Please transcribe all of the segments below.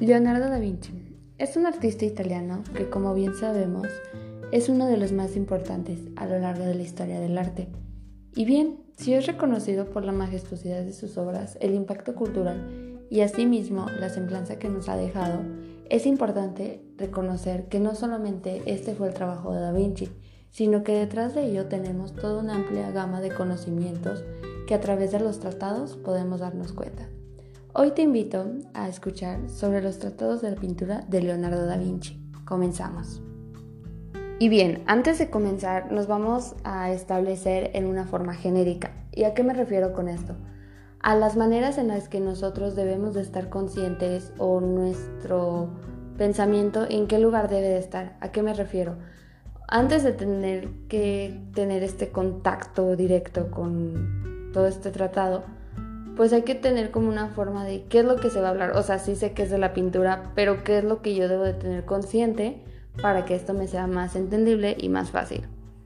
Leonardo da Vinci es un artista italiano que, como bien sabemos, es uno de los más importantes a lo largo de la historia del arte. Y bien, si es reconocido por la majestuosidad de sus obras, el impacto cultural y asimismo la semblanza que nos ha dejado, es importante reconocer que no solamente este fue el trabajo de Da Vinci, sino que detrás de ello tenemos toda una amplia gama de conocimientos que a través de los tratados podemos darnos cuenta. Hoy te invito a escuchar sobre los tratados de la pintura de Leonardo da Vinci. Comenzamos. Y bien, antes de comenzar nos vamos a establecer en una forma genérica. ¿Y a qué me refiero con esto? A las maneras en las que nosotros debemos de estar conscientes o nuestro pensamiento en qué lugar debe de estar. ¿A qué me refiero? Antes de tener que tener este contacto directo con todo este tratado, pues hay que tener como una forma de qué es lo que se va a hablar. O sea, sí sé que es de la pintura, pero qué es lo que yo debo de tener consciente para que esto me sea más entendible y más fácil.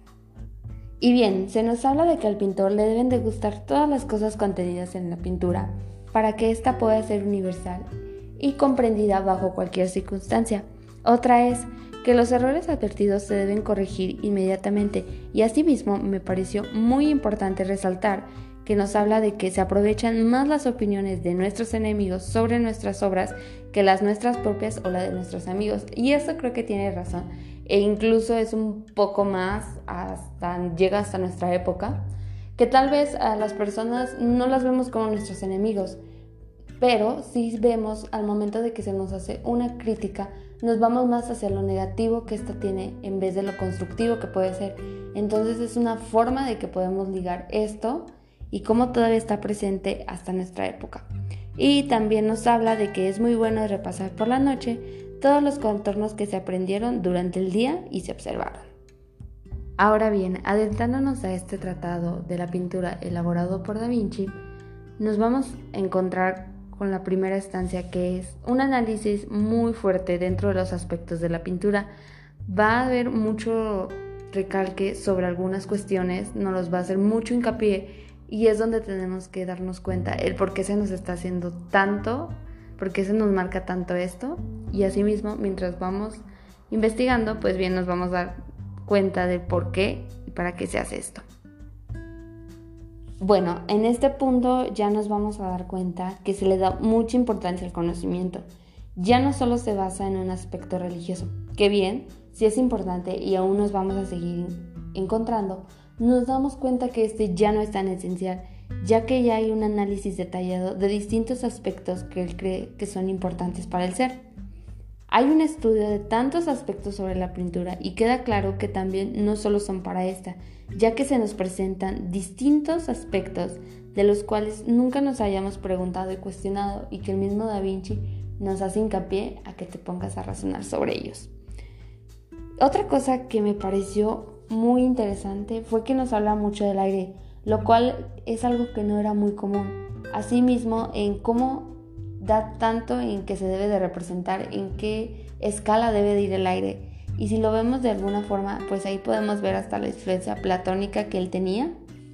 Y bien, se nos habla de que al pintor le deben de gustar todas las cosas contenidas en la pintura para que ésta pueda ser universal y comprendida bajo cualquier circunstancia. Otra es que los errores advertidos se deben corregir inmediatamente, y asimismo me pareció muy importante resaltar que nos habla de que se aprovechan más las opiniones de nuestros enemigos sobre nuestras obras que las nuestras propias o la de nuestros amigos. Y eso creo que tiene razón. E incluso es un poco más, llega hasta nuestra época, que tal vez a las personas no las vemos como nuestros enemigos, pero sí vemos al momento de que se nos hace una crítica, nos vamos más hacia lo negativo que ésta tiene en vez de lo constructivo que puede ser. Entonces es una forma de que podemos ligar esto y cómo todavía está presente hasta nuestra época. Y también nos habla de que es muy bueno repasar por la noche todos los contornos que se aprendieron durante el día y se observaron. Ahora bien, adentrándonos a este tratado de la pintura elaborado por Da Vinci, nos vamos a encontrar con la primera estancia, que es un análisis muy fuerte dentro de los aspectos de la pintura. Va a haber mucho recalque sobre algunas cuestiones, nos los va a hacer mucho hincapié, y es donde tenemos que darnos cuenta el por qué se nos está haciendo tanto, por qué se nos marca tanto esto, y asimismo mientras vamos investigando, pues bien nos vamos a dar cuenta de por qué y para qué se hace esto. Bueno, en este punto ya nos vamos a dar cuenta que se le da mucha importancia al conocimiento. Ya no solo se basa en un aspecto religioso, que bien, sí es importante y aún nos vamos a seguir encontrando, nos damos cuenta que este ya no es tan esencial, ya que ya hay un análisis detallado de distintos aspectos que él cree que son importantes para el ser. Hay un estudio de tantos aspectos sobre la pintura y queda claro que también no solo son para esta, ya que se nos presentan distintos aspectos de los cuales nunca nos hayamos preguntado y cuestionado, y que el mismo Da Vinci nos hace hincapié a que te pongas a razonar sobre ellos. Otra cosa que me pareció muy interesante fue que nos habla mucho del aire, lo cual es algo que no era muy común. Asimismo, en cómo da tanto en que se debe de representar, en qué escala debe de ir el aire. Y si lo vemos de alguna forma, pues ahí podemos ver hasta la influencia platónica que él tenía.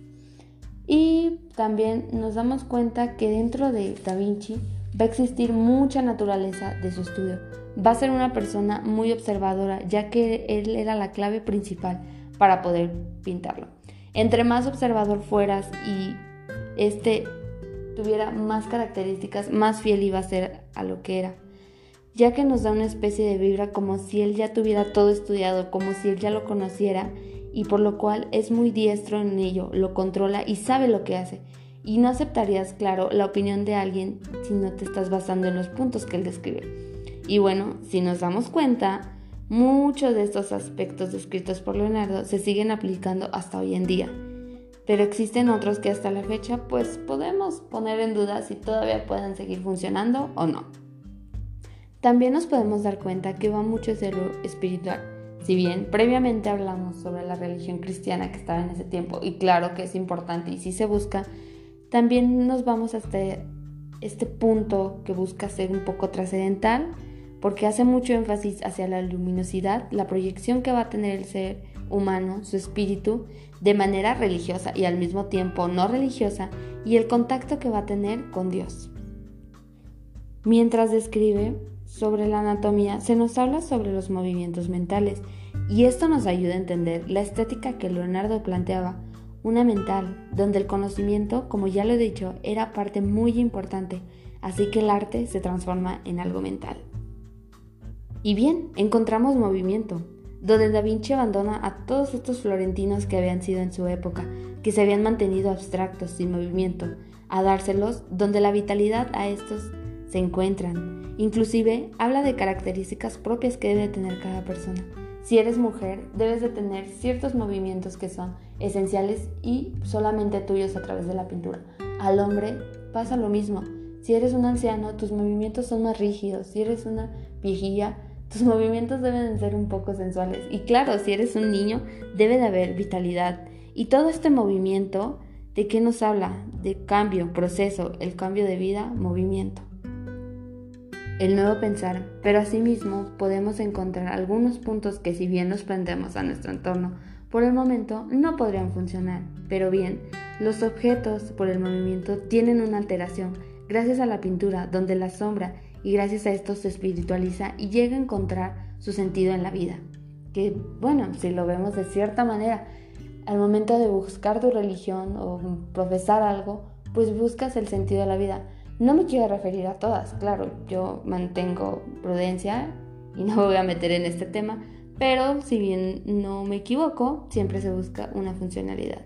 Y también nos damos cuenta que dentro de Da Vinci va a existir mucha naturaleza de su estudio. Va a ser una persona muy observadora, ya que él era la clave principal para poder pintarlo. Entre más observador fueras y tuviera más características, más fiel iba a ser a lo que era, ya que nos da una especie de vibra como si él ya tuviera todo estudiado, como si él ya lo conociera, y por lo cual es muy diestro en ello, lo controla y sabe lo que hace. Y no aceptarías, claro, la opinión de alguien si no te estás basando en los puntos que él describe. Y bueno, si nos damos cuenta, muchos de estos aspectos descritos por Leonardo se siguen aplicando hasta hoy en día. Pero existen otros que hasta la fecha pues podemos poner en duda si todavía pueden seguir funcionando o no. También nos podemos dar cuenta que va mucho hacia lo espiritual. Si bien previamente hablamos sobre la religión cristiana que estaba en ese tiempo, y claro que es importante y sí se busca, también nos vamos hasta este punto que busca ser un poco trascendental, porque hace mucho énfasis hacia la luminosidad, la proyección que va a tener el ser humano, su espíritu, de manera religiosa y al mismo tiempo no religiosa, y el contacto que va a tener con Dios. Mientras describe sobre la anatomía, se nos habla sobre los movimientos mentales, y esto nos ayuda a entender la estética que Leonardo planteaba, una mental, donde el conocimiento, como ya lo he dicho, era parte muy importante, así que el arte se transforma en algo mental. Y bien, encontramos movimiento, donde Da Vinci abandona a todos estos florentinos que habían sido en su época, que se habían mantenido abstractos, sin movimiento, a dárselos donde la vitalidad a estos se encuentran. Inclusive habla de características propias que debe tener cada persona. Si eres mujer, debes de tener ciertos movimientos que son esenciales y solamente tuyos a través de la pintura. Al hombre pasa lo mismo. Si eres un anciano, tus movimientos son más rígidos. Si eres una viejilla, tus movimientos deben de ser un poco sensuales. Y claro, si eres un niño, debe de haber vitalidad. Y todo este movimiento, ¿de qué nos habla? De cambio, proceso, el cambio de vida, movimiento. El nuevo pensar, pero asimismo podemos encontrar algunos puntos que si bien los planteamos a nuestro entorno, por el momento no podrían funcionar, pero bien, los objetos por el movimiento tienen una alteración gracias a la pintura, donde la sombra y gracias a esto se espiritualiza y llega a encontrar su sentido en la vida. Que bueno, si lo vemos de cierta manera, al momento de buscar tu religión o profesar algo, pues buscas el sentido de la vida. No me quiero referir a todas, claro, yo mantengo prudencia y no me voy a meter en este tema, pero si bien no me equivoco, siempre se busca una funcionalidad.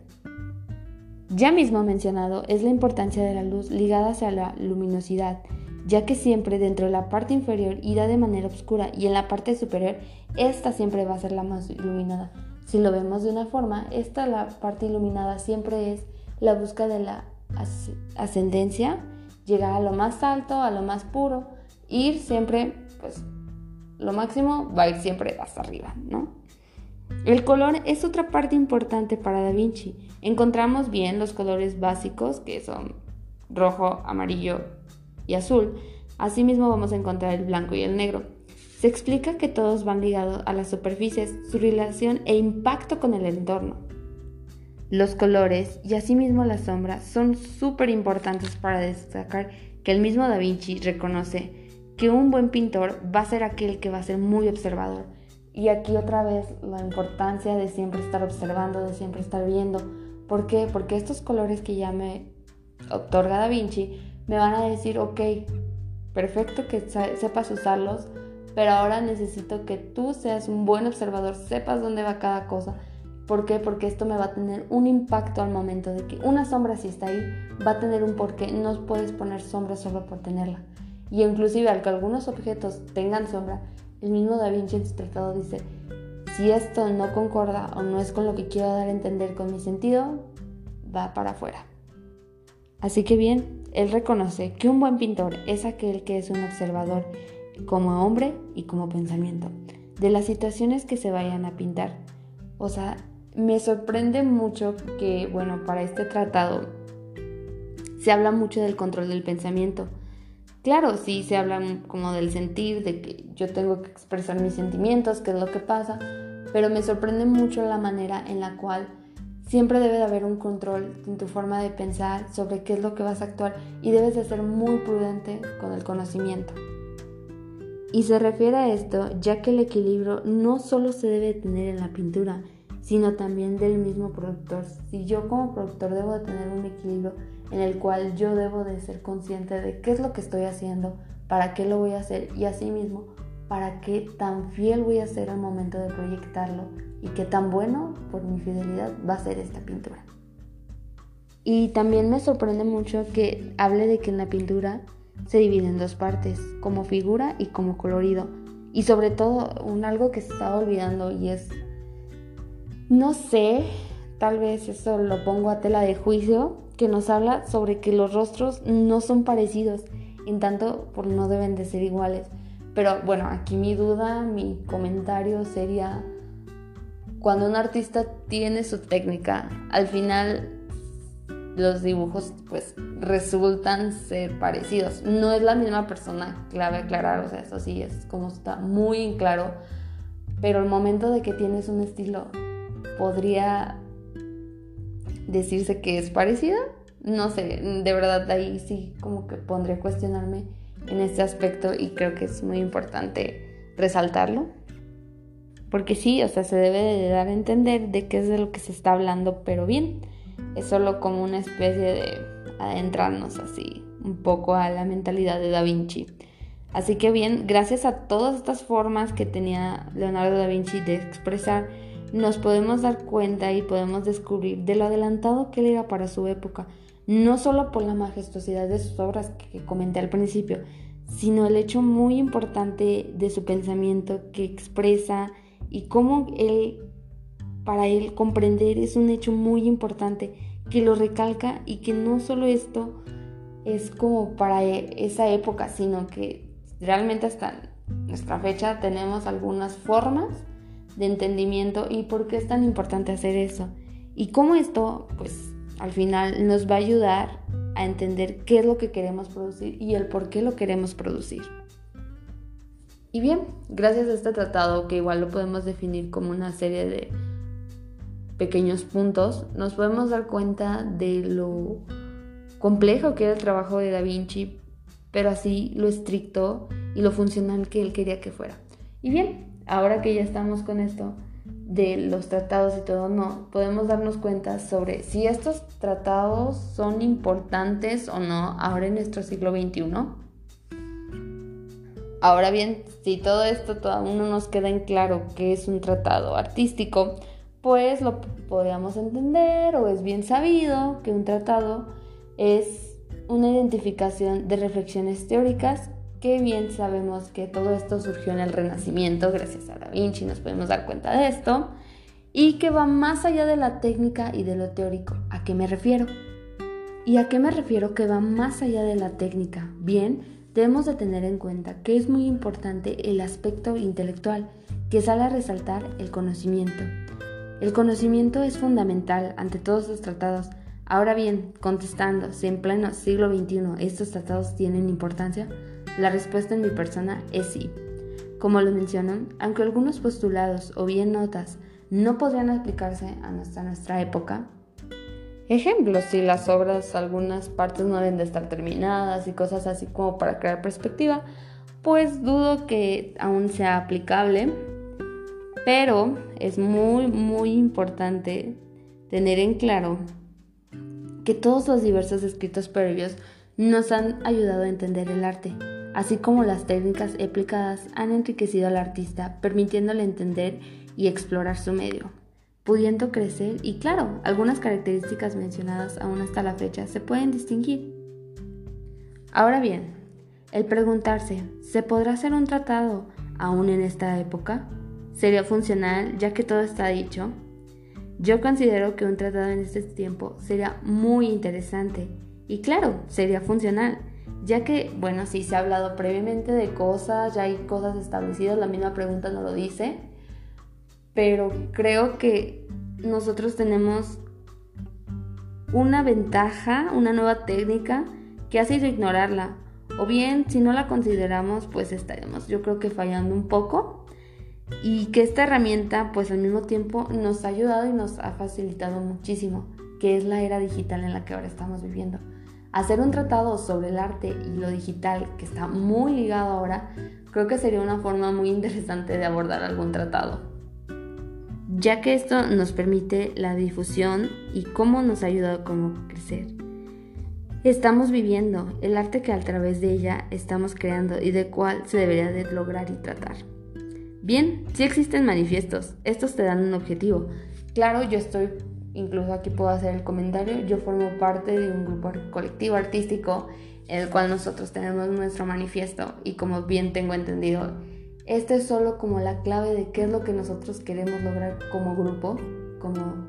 Ya mismo mencionado es la importancia de la luz ligada hacia la luminosidad, ya que siempre dentro de la parte inferior irá de manera oscura y en la parte superior esta siempre va a ser la más iluminada. Si lo vemos de una forma, la parte iluminada siempre es la búsqueda de la ascendencia, llegar a lo más alto, a lo más puro, ir siempre, pues lo máximo va a ir siempre hasta arriba, ¿no? El color es otra parte importante para Da Vinci. Encontramos bien los colores básicos que son rojo, amarillo y azul. Asimismo vamos a encontrar el blanco y el negro. Se explica que todos van ligados a las superficies, su relación e impacto con el entorno. Los colores y asimismo las sombras son súper importantes para destacar que el mismo Da Vinci reconoce que un buen pintor va a ser aquel que va a ser muy observador. Y aquí otra vez la importancia de siempre estar observando, de siempre estar viendo. ¿Por qué? Porque estos colores que ya me otorga Da Vinci me van a decir, ok, perfecto que sepas usarlos, pero ahora necesito que tú seas un buen observador, sepas dónde va cada cosa. ¿Por qué? Porque esto me va a tener un impacto al momento de que una sombra, si está ahí, va a tener un porqué. No puedes poner sombra solo por tenerla. Y inclusive al que algunos objetos tengan sombra, el mismo Da Vinci en su tratado dice, si esto no concorda o no es con lo que quiero dar a entender con mi sentido, va para afuera. Así que bien, él reconoce que un buen pintor es aquel que es un observador como hombre y como pensamiento de las situaciones que se vayan a pintar. O sea, me sorprende mucho que, bueno, para este tratado se habla mucho del control del pensamiento. Claro, sí se habla como del sentir, de que yo tengo que expresar mis sentimientos, qué es lo que pasa, pero me sorprende mucho la manera en la cual siempre debe de haber un control en tu forma de pensar sobre qué es lo que vas a actuar y debes de ser muy prudente con el conocimiento. Y se refiere a esto ya que el equilibrio no solo se debe tener en la pintura, sino también del mismo productor. Si yo como productor debo de tener un equilibrio en el cual yo debo de ser consciente de qué es lo que estoy haciendo, para qué lo voy a hacer y asimismo para qué tan fiel voy a ser al momento de proyectarlo y qué tan bueno por mi fidelidad va a ser esta pintura. Y también me sorprende mucho que hable de que en la pintura se divide en dos partes, como figura y como colorido. Y sobre todo, algo que se estaba olvidando y es, no sé, tal vez eso lo pongo a tela de juicio, que nos habla sobre que los rostros no son parecidos, en tanto por no deben de ser iguales. Pero bueno, aquí mi duda, mi comentario sería, cuando un artista tiene su técnica, al final los dibujos pues resultan ser parecidos. No es la misma persona, cabe aclarar, o sea, eso sí es como está muy en claro, pero el momento de que tienes un estilo, ¿podría decirse que es parecida? No sé, de verdad ahí sí como que pondré a cuestionarme en este aspecto y creo que es muy importante resaltarlo. Porque sí, o sea, se debe de dar a entender de qué es de lo que se está hablando, pero bien, es solo como una especie de adentrarnos así un poco a la mentalidad de Da Vinci. Así que bien, gracias a todas estas formas que tenía Leonardo da Vinci de expresar, nos podemos dar cuenta y podemos descubrir de lo adelantado que él era para su época, no solo por la majestuosidad de sus obras que comenté al principio, sino el hecho muy importante de su pensamiento que expresa y cómo para él comprender es un hecho muy importante que lo recalca y que no solo esto es como para esa época, sino que realmente hasta nuestra fecha tenemos algunas formas de entendimiento y por qué es tan importante hacer eso y cómo esto pues al final nos va a ayudar a entender qué es lo que queremos producir y el por qué lo queremos producir. Y bien, gracias a este tratado, que igual lo podemos definir como una serie de pequeños puntos, nos podemos dar cuenta de lo complejo que era el trabajo de Da Vinci, pero así lo estricto y lo funcional que él quería que fuera. Y bien, ahora que ya estamos con esto de los tratados y todo, no podemos darnos cuenta sobre si estos tratados son importantes o no ahora en nuestro siglo XXI. Ahora bien, si todo esto aún no nos queda en claro qué es un tratado artístico, pues lo podríamos entender o es bien sabido que un tratado es una identificación de reflexiones teóricas que bien sabemos que todo esto surgió en el Renacimiento, gracias a Da Vinci nos podemos dar cuenta de esto, y que va más allá de la técnica y de lo teórico. ¿A qué me refiero? ¿Y a qué me refiero que va más allá de la técnica? Bien, debemos de tener en cuenta que es muy importante el aspecto intelectual, que sale a resaltar el conocimiento. El conocimiento es fundamental ante todos los tratados. Ahora bien, contestando si en pleno siglo XXI estos tratados tienen importancia, la respuesta en mi persona es sí. Como lo menciono, aunque algunos postulados o bien notas no podrían aplicarse a nuestra época, ejemplos, si las obras, algunas partes no deben de estar terminadas y cosas así como para crear perspectiva, pues dudo que aún sea aplicable, pero es muy, muy importante tener en claro que todos los diversos escritos previos nos han ayudado a entender el arte, así como las técnicas aplicadas han enriquecido al artista, permitiéndole entender y explorar su medio, pudiendo crecer y claro, algunas características mencionadas aún hasta la fecha se pueden distinguir. Ahora bien, el preguntarse, ¿se podrá hacer un tratado aún en esta época? ¿Sería funcional ya que todo está dicho? Yo considero que un tratado en este tiempo sería muy interesante y claro, sería funcional, ya que, bueno, sí se ha hablado previamente de cosas, ya hay cosas establecidas, la misma pregunta no lo dice, pero creo que nosotros tenemos una ventaja, una nueva técnica que ha sido ignorarla, o bien si no la consideramos, pues estaremos yo creo que fallando un poco. Y que esta herramienta pues al mismo tiempo nos ha ayudado y nos ha facilitado muchísimo, que es la era digital en la que ahora estamos viviendo. Hacer un tratado sobre el arte y lo digital, que está muy ligado ahora, creo que sería una forma muy interesante de abordar algún tratado, ya que esto nos permite la difusión y cómo nos ha ayudado como crecer. Estamos viviendo el arte que a través de ella estamos creando y de cuál se debería de lograr y tratar. Bien, sí existen manifiestos, estos te dan un objetivo. Claro, incluso aquí puedo hacer el comentario, yo formo parte de un grupo colectivo artístico en el cual nosotros tenemos nuestro manifiesto y como bien tengo entendido, este es solo como la clave de qué es lo que nosotros queremos lograr como grupo, como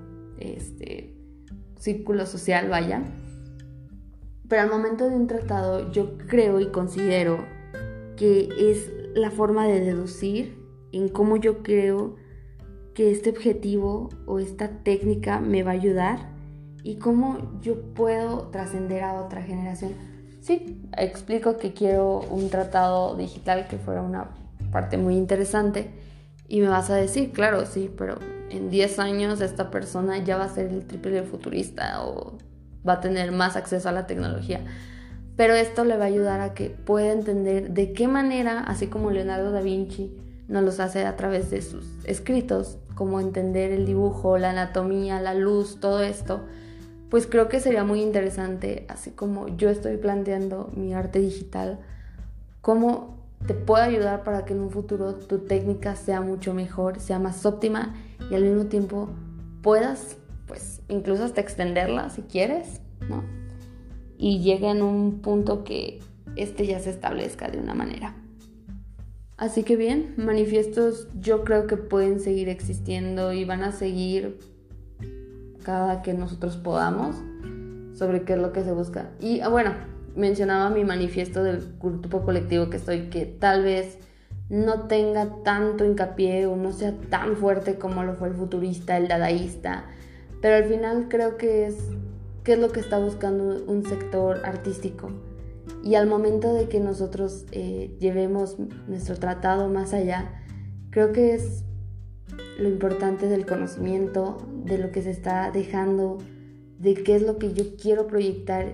círculo social, vaya. Pero al momento de un tratado yo creo y considero que es la forma de deducir en cómo yo creo que este objetivo o esta técnica me va a ayudar y cómo yo puedo trascender a otra generación. Sí, explico que quiero un tratado digital que fuera una parte muy interesante y me vas a decir, claro, sí, pero en 10 años esta persona ya va a ser el triple de futurista o va a tener más acceso a la tecnología. pero esto le va a ayudar a que pueda entender de qué manera, así como Leonardo da Vinci nos los hace a través de sus escritos, como entender el dibujo, la anatomía, la luz, todo esto, pues creo que sería muy interesante, así como yo estoy planteando mi arte digital, cómo te puede ayudar para que en un futuro tu técnica sea mucho mejor, sea más óptima y al mismo tiempo puedas, pues, incluso hasta extenderla si quieres, ¿no? Y llegue en un punto que ya se establezca de una manera. Así que bien, manifiestos yo creo que pueden seguir existiendo y van a seguir cada que nosotros podamos sobre qué es lo que se busca. Y bueno, mencionaba mi manifiesto del grupo colectivo que estoy, que tal vez no tenga tanto hincapié o no sea tan fuerte como lo fue el futurista, el dadaísta, pero al final creo que es qué es lo que está buscando un sector artístico. Y al momento de que nosotros llevemos nuestro tratado más allá, creo que es lo importante del conocimiento, de lo que se está dejando, de qué es lo que yo quiero proyectar.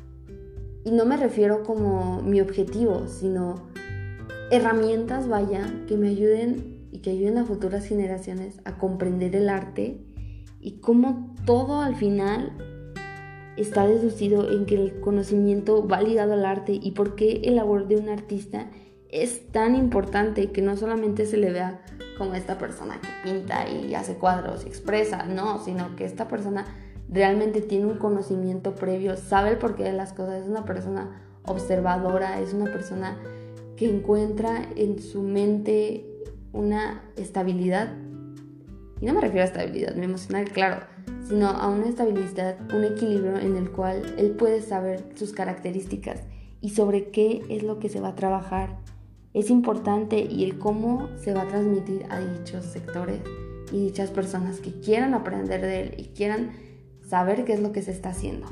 Y no me refiero como mi objetivo, sino herramientas, que me ayuden y que ayuden a futuras generaciones a comprender el arte y cómo todo al final está deducido en que el conocimiento va ligado al arte y por qué el labor de un artista es tan importante, que no solamente se le vea como esta persona que pinta y hace cuadros y expresa, no, sino que esta persona realmente tiene un conocimiento previo, sabe el porqué de las cosas, es una persona observadora, es una persona que encuentra en su mente una estabilidad, y no me refiero a estabilidad emocional, claro, sino a una estabilidad, un equilibrio en el cual él puede saber sus características y sobre qué es lo que se va a trabajar. Es importante y el cómo se va a transmitir a dichos sectores y dichas personas que quieran aprender de él y quieran saber qué es lo que se está haciendo.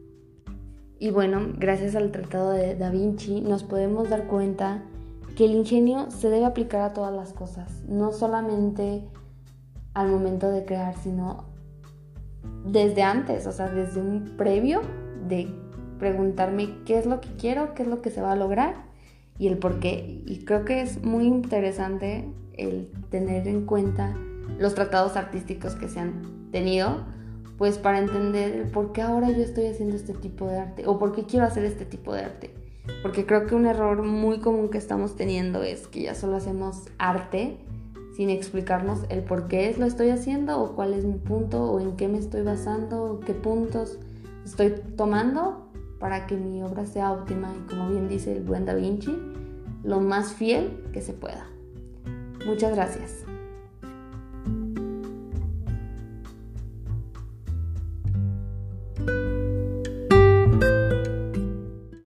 Y bueno, gracias al Tratado de Da Vinci nos podemos dar cuenta que el ingenio se debe aplicar a todas las cosas, no solamente al momento de crear, sino desde antes, o sea, desde un previo de preguntarme qué es lo que quiero, qué es lo que se va a lograr y el por qué. Y creo que es muy interesante el tener en cuenta los tratados artísticos que se han tenido, pues para entender por qué ahora yo estoy haciendo este tipo de arte o por qué quiero hacer este tipo de arte. Porque creo que un error muy común que estamos teniendo es que ya solo hacemos arte sin explicarnos el por qué lo estoy haciendo o cuál es mi punto o en qué me estoy basando o qué puntos estoy tomando para que mi obra sea óptima y, como bien dice el buen Da Vinci, lo más fiel que se pueda. Muchas gracias.